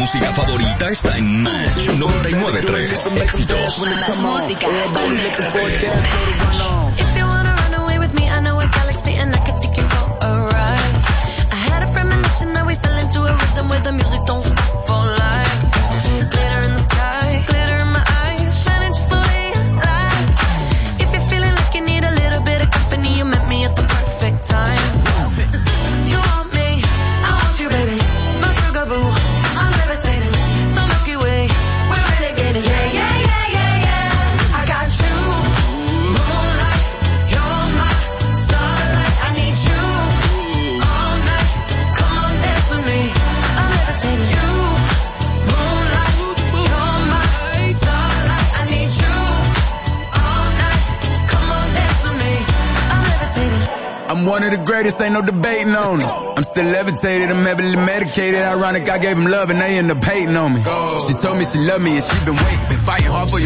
música favorita está en Match 99.3. Éxitos. Más música. If you wanna run away with me, I know a galaxy and I can take you for a ride. I had a premonition that we fell into a rhythm where the music don't stop for life. Glitter in the sky, glitter in my eyes, shining just the way I like. If you're feeling like you need a little bit of company, you met me at the perfect time. You want me, I want you, baby. My sugar boo, I'm levitating. So Milky Way, we're renegading. Yeah, yeah, yeah, yeah, yeah. I got you, moonlight. You're my starlight. I need you all night. Come on, dance with me. I'm levitating. You, moonlight. You're my starlight. I need you all night. Come on, dance with me. I'm levitating. I'm one of the greatest, ain't no debating on it. I'm still levitated, I'm heavily medicated. Ironic, I gave him love and they end up hating on me. She told me she loved me and she been waiting, been fighting hard for your